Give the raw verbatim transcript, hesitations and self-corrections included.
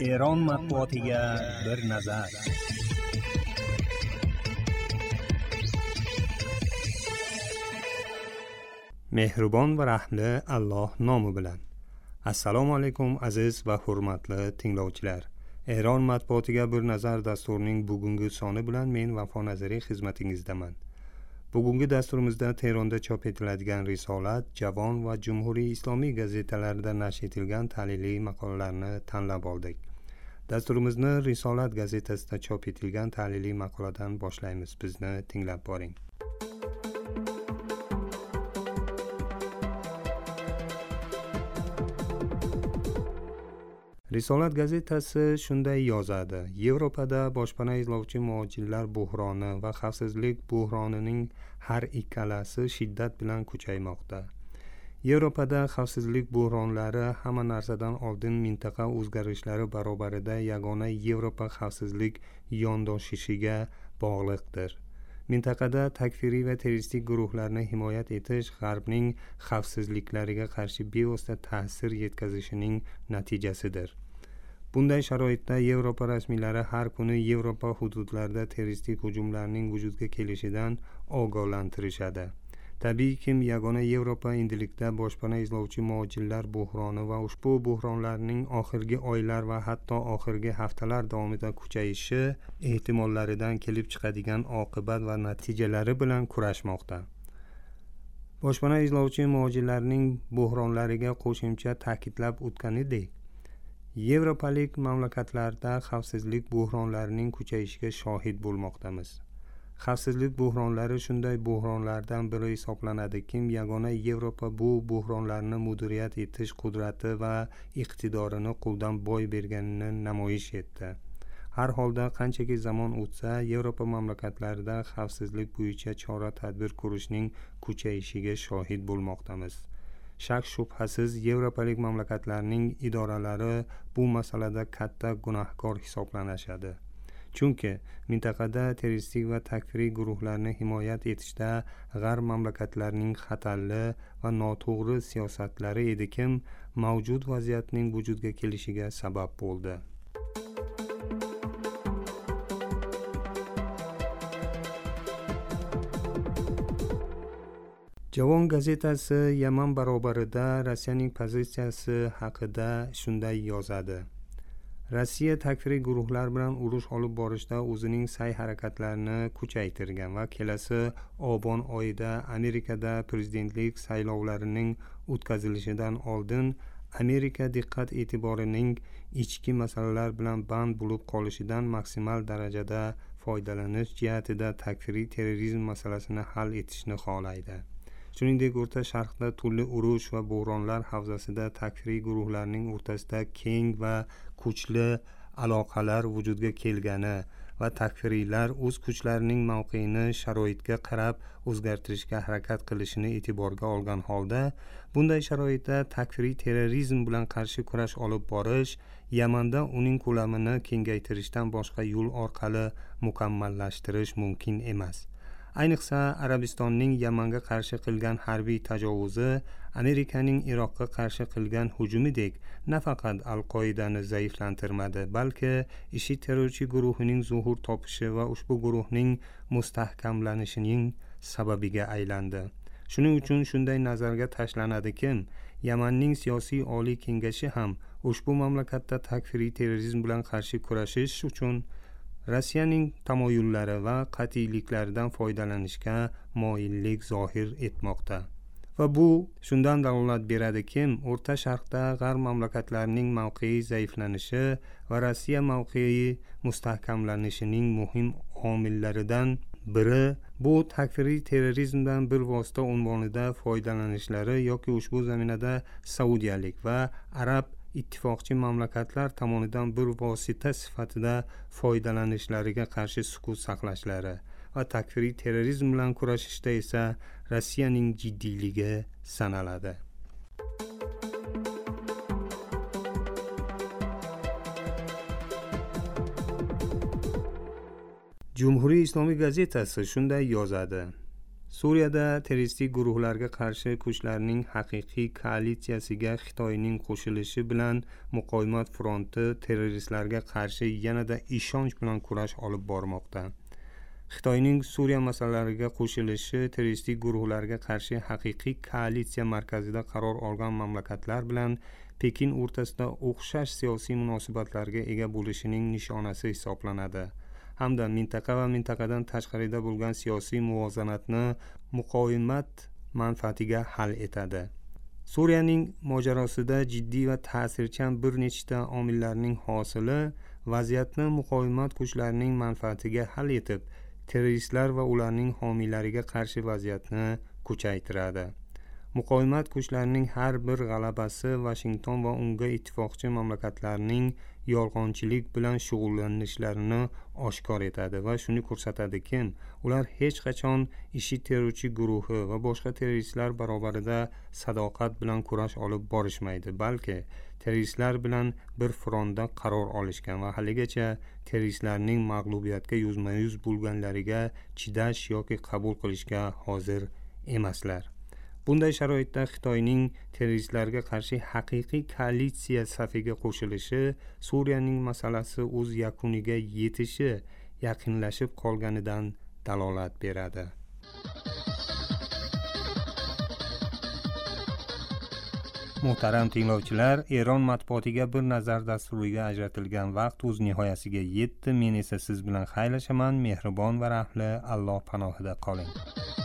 Eron matbuotiga bir nazar. Mehribon va rahmli Alloh nomi bilan. Assalomu alaykum aziz va hurmatli tinglovchilar. Eron matbuotiga bir nazar dasturining bugungi soni bilan men Vafo Nazariy xizmatingizdaman. Bugungi dasturimizda Tehronda chop etiladigan Risolat, Javon va Jumhuriy Islomiy gazetalarida nashr etilgan tahliliy maqolalarni tanlab oldik. Dasturimizni Risolat gazetasida chop etilgan tahliliy maqoladan boshlaymiz. Bizni tinglab boring. Risolat gazetasi shunday yozadi: Yevropada boshpana izlovchi muhojirlar buhroni va xavfsizlik buhronining har ikkalasi shiddat bilan kuchaymoqda. Yevropada xavfsizlik buhronlari hamma narsadan oldin mintaqa o'zgarishlari barobarida yagona Yevropa xavfsizlik yondoshishiga bog'liqdir. Mintaqada takfiriy va terroristik guruhlarni himoyat etish G'arbning xavfsizliklariga qarshi bevosita ta'sir yetkazishining natijasidir. Bunday sharoitda Yevropa rasmiylari har kuni Yevropa hududlarida terroristik hujumlarning vujudga kelishidan ogohlantirishadi. Tabiiyki, yagona Yevropa endilikda boshpana izlovchi muhojirlar buhroni va ushbu buhronlarning oxirgi oylar va hatto oxirgi haftalar davomida kuchayishi ehtimollaridan kelib chiqadigan oqibat va natijalari bilan kurashmoqda. Boshpana izlovchi muhojirlarning buhronlariga qo'shimcha ta'kidlab o'tganidek, Yevropalik mamlakatlarda xavfsizlik buhronlarining kuchayishiga shohid bo'lmoqdamiz. Xavfsizlik buhronlari shunday buhronlardan biri hisoblanadiki, yagona Yevropa bu buhronlarni mudiriyat etish qudrati va iqtidorini qo'ldan boy berganini namoyish etdi. Har holda qanchaki zamon o'tsa, Yevropa mamlakatlarida xavfsizlik bo'yicha chora-tadbir ko'rishning kuchayishiga shohid bo'lmoqdamiz. Shak shubhasiz, Yevropalik mamlakatlarning idoralari bu masalada katta gunohkor hisoblanishadi. Chunki mintaqada terroristik va takfiriy guruhlarni himoyat etishda G'arb mamlakatlarining xatarli va noto'g'ri siyosatlari edikim, mavjud vaziyatning vujudga kelishiga sabab bo'ldi. Javon gazetasi Yaman barobarida Rossiyaning pozitsiyasi haqida shunday yozadi: Rossiya takfiriy guruhlar bilan urush olib borishda o'zining sa'y-harakatlarini kuchaytirgan va kelasi Obon oyida Amerikada prezidentlik saylovlarining o'tkazilishidan oldin Amerika diqqat e'tiborining ichki masalalar bilan band bo'lib qolishidan maksimal darajada foydalanish jihatida takfiriy terrorizm masalasini hal etishni xohlaydi. Shuningdek, O'rta Sharqda turli urush va bo'ronlar havzasida takfiriy guruhlarning o'rtasida keng va kuchli aloqalar vujudga kelgani va takfiriylar o'z kuchlarining mavqeini sharoitga qarab o'zgartirishga harakat qilishini e'tiborga olgan holda, bunday sharoitda takfiriy terrorizm bilan qarshi kurash olib borish Yamanda uning ko'lamini kengaytirishdan boshqa yo'l orqali mukammallashtirish mumkin emas. Ayniqsa Arabistonning Yamanga qarshi qilgan harbiy tajovuzi Amerikaning Iroqqa qarshi qilgan hujumidek nafaqat Al-Qoidani zaiflantirmadi, balki IShID terrorchi guruhining zuhur topishi va ushbu guruhning mustahkamlanishining sababiga aylandi. Shuning uchun shunday nazarga tashlanadiki, Yamanning siyosiy oliy kengashi ham ushbu mamlakatda takfiriy terrorizm bilan qarshi kurashish uchun Rossiyaning tamoyullari va qat'iyliklaridan foydalanishga moyillik zohir etmoqda. Va bu shundan dalolat beradiki, O'rta Sharqda G'arb mamlakatlarining mavqei zaiflanishi va Rossiya mavqei mustahkamlanishining muhim omillaridan biri bu takfiriy terrorizmdan bir vosita unvonida foydalanishlari yoki ushbu zaminada saudiyalik va arab ittifoqchi mamlakatlar tomonidan bir vosita sifatida foydalanishlariga qarshi sukut saqlashlari va takfiriy terrorizm bilan kurashishda esa Rossiyaning jiddiyligi sanaladi. Jumhuriy Islomiy gazetasi shunday yozadi: Suriyada terroristik guruhlarga qarshi kuchlarning haqiqiy koalitsiyasiga Xitoyning qo'shilishi bilan muqovimat fronti terroristlarga qarshi yanada ishonch bilan kurash olib bormoqda. Xitoyning Suriya masalalariga qo'shilishi terroristik guruhlarga qarshi haqiqiy koalitsiya markazida qaror olgan mamlakatlar bilan Pekin o'rtasida o'xshash siyosiy munosabatlarga ega bo'lishining nishonasi hisoblanadi. Hamda mintaqa va mintaqadan tashqarida bo'lgan siyosiy muvozanatni muqovimat manfaatiga hal etadi. Suriyaning mojarosida jiddiy va ta'sirchan bir nechta omillarning hosili vaziyatni muqovimat kuchlarining manfaatiga hal etib, terroristlar va ularning homiylariga qarshi vaziyatni kuchaytiradi. Muqovimat kuchlarining har bir g'alabasi Washington va unga ittifoqchi mamlakatlarning yolg'onchilik bilan shug'ullanishlarini oshkor etadi va shuni ko'rsatadiki, ular hech qachon IShID terrorchi guruhi va boshqa terroristlar barobarida sadoqat bilan kurash olib borishmaydi, balki terroristlar bilan bir frontda qaror olishgan va haligacha terroristlarning mag'lubiyatga yuzma-yuz bo'lganlariga chidash yoki qabul qilishga hozir emaslar. Bunday sharoitda Xitoyning terroristlarga qarshi haqiqiy koalitsiya safiga qo'shilishi Suriyaning masalasi o'z yakuniga yetishi yaqinlashib qolganidan dalolat beradi. Muhtaram tinglovchilar, Eron matbuotiga bir nazar dasturiga ajratilgan vaqt o'z nihoyasiga yetdi. Men esa siz bilan xayrlashaman. Mehribon va rahmli Alloh panohida qoling.